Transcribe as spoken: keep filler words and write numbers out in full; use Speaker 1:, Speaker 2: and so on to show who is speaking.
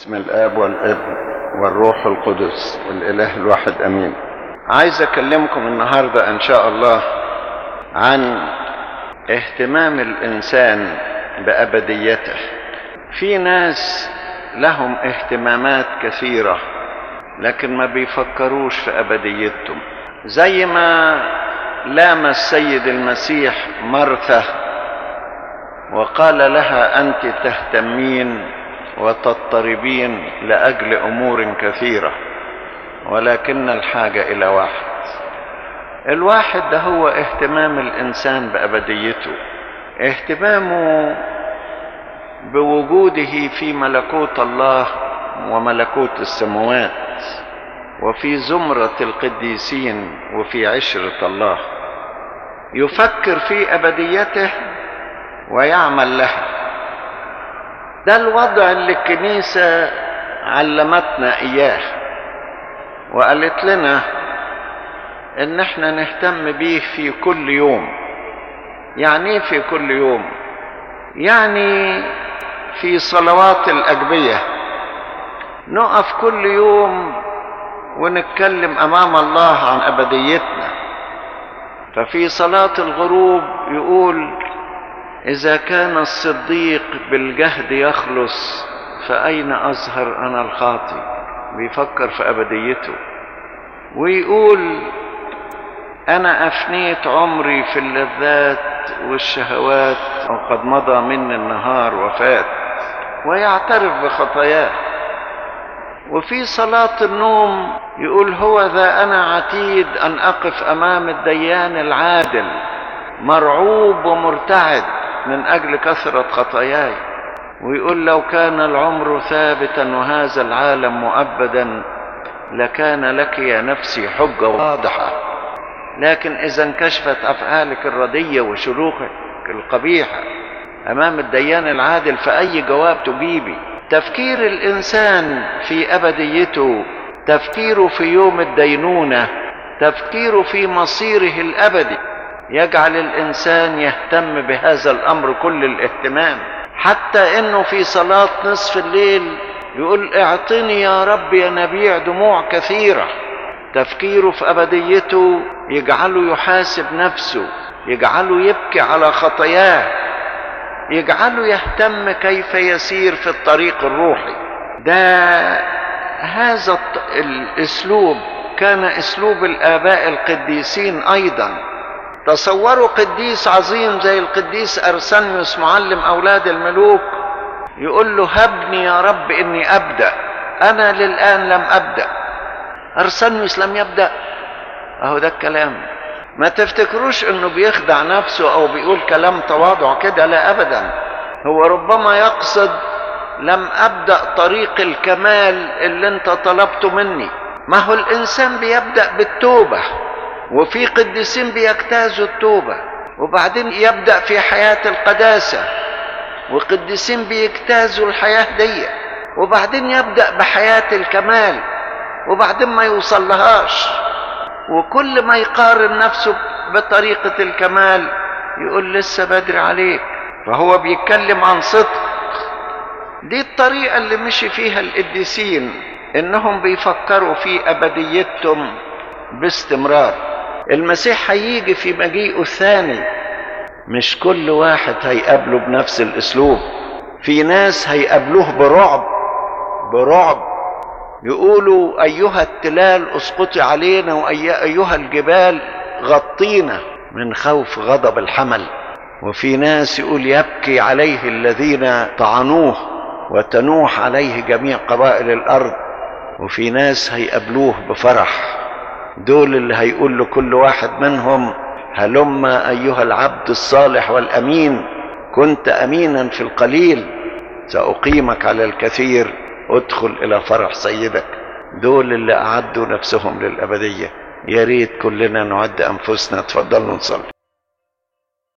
Speaker 1: بسم الآب والابن والروح القدس الإله الواحد أمين. عايز أكلمكم النهاردة إن شاء الله عن اهتمام الإنسان بأبديته. في ناس لهم اهتمامات كثيرة لكن ما بيفكروش في أبديتهم، زي ما لام السيد المسيح مرثا وقال لها أنت تهتمين وتضطربين لأجل أمور كثيرة ولكن الحاجة إلى واحد. الواحد ده هو اهتمام الإنسان بأبديته، اهتمامه بوجوده في ملكوت الله وملكوت السماوات وفي زمرة القديسين وفي عشرة الله، يفكر في أبديته ويعمل لها. ده الوضع اللي الكنيسة علمتنا إياه وقالت لنا إن احنا نهتم بيه في كل يوم. يعني في كل يوم؟ يعني في صلوات الأجبية نقف كل يوم ونتكلم أمام الله عن أبديتنا. ففي صلاة الغروب يقول إذا كان الصديق بالجهد يخلص فأين أظهر أنا الخاطئ؟ بيفكر في أبديته. ويقول أنا أفنيت عمري في اللذات والشهوات وقد مضى مني النهار وفات، ويعترف بخطاياه. وفي صلاة النوم يقول هو ذا أنا عتيد أن أقف أمام الديان العادل مرعوب ومرتعد من أجل كثرة خطاياي. ويقول لو كان العمر ثابتا وهذا العالم مؤبدا لكان لك يا نفسي حجة واضحة، لكن إذا انكشفت أفعالك الردية وشروقك القبيحة أمام الديان العادل فأي جواب تجيبي؟ تفكير الإنسان في أبديته، تفكيره في يوم الدينونة، تفكيره في مصيره الأبدي يجعل الإنسان يهتم بهذا الأمر كل الاهتمام، حتى إنه في صلاة نصف الليل يقول اعطني يا رب ينابيع دموع كثيرة. تفكيره في أبديته يجعله يحاسب نفسه، يجعله يبكي على خطاياه، يجعله يهتم كيف يسير في الطريق الروحي. ده هذا الأسلوب كان أسلوب الآباء القديسين أيضا. تصوروا قديس عظيم زي القديس أرسنيوس معلم أولاد الملوك يقول له هبني يا رب إني أبدأ، أنا للآن لم أبدأ. أرسنيوس لم يبدأ. أهو ده الكلام. ما تفتكروش إنه بيخدع نفسه أو بيقول كلام تواضع كده، لا أبدا. هو ربما يقصد لم أبدأ طريق الكمال اللي انت طلبته مني. ما هو الإنسان بيبدأ بالتوبة، وفي قديسين بيجتازوا التوبة وبعدين يبدأ في حياة القداسة، وقديسين بيجتازوا الحياة دي وبعدين يبدأ بحياة الكمال وبعدين ما يوصل لهاش. وكل ما يقارن نفسه بطريقة الكمال يقول لسه بدري عليك. فهو بيتكلم عن صدق. دي الطريقة اللي مشي فيها القديسين، انهم بيفكروا في ابديتهم باستمرار. المسيح هيجي في مجيئه الثاني، مش كل واحد هيقابله بنفس الاسلوب. في ناس هيقابلوه برعب برعب يقولوا ايها التلال اسقطي علينا وايها الجبال غطينا من خوف غضب الحمل. وفي ناس يقول يبكي عليه الذين طعنوه وتنوح عليه جميع قبائل الارض. وفي ناس هيقابلوه بفرح. دول اللي هيقول لكل واحد منهم هلم ايها العبد الصالح والامين، كنت امينا في القليل ساقيمك على الكثير، ادخل الى فرح سيدك. دول اللي اعدوا نفسهم للابديه. يا ريت كلنا نعد انفسنا. تفضلوا نصلي.